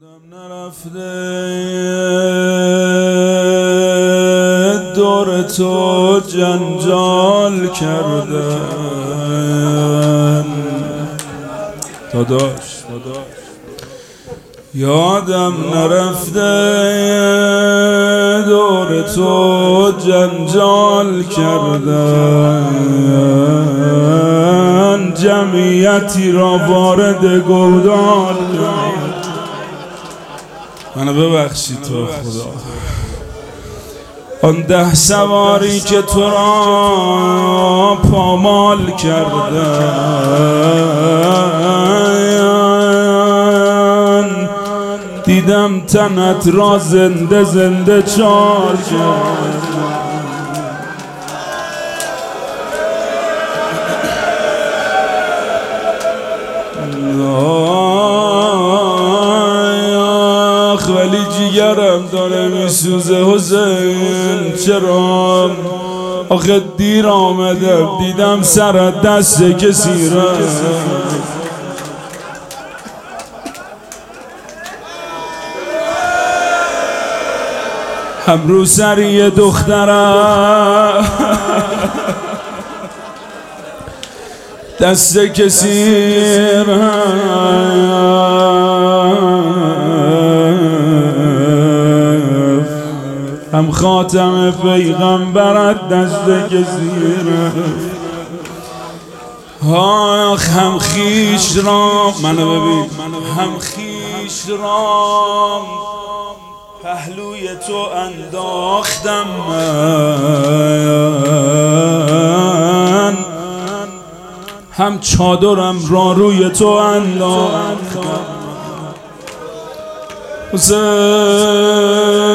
یادم نرفته دور تو جنجال کردن داداش یادم نرفته دور تو جنجال کردن جمعیتی را وارد گودال کردن. منو ببخشید تو خدا آن 10 سواری که تو را پامال کردن دیدم تنت را زنده زنده چار کردن. ولی جیگرم داره میسوزه حسین چرا آخه دیر آمده دیدم سرت دست کسی را هم رو سری دخترم دست کسی هم خاتم پیغمبرت دست کسی آخ هم خیش را منو ببین هم خیش را پهلوی تو انداختم من هم چادرم را روی تو انداختم حسین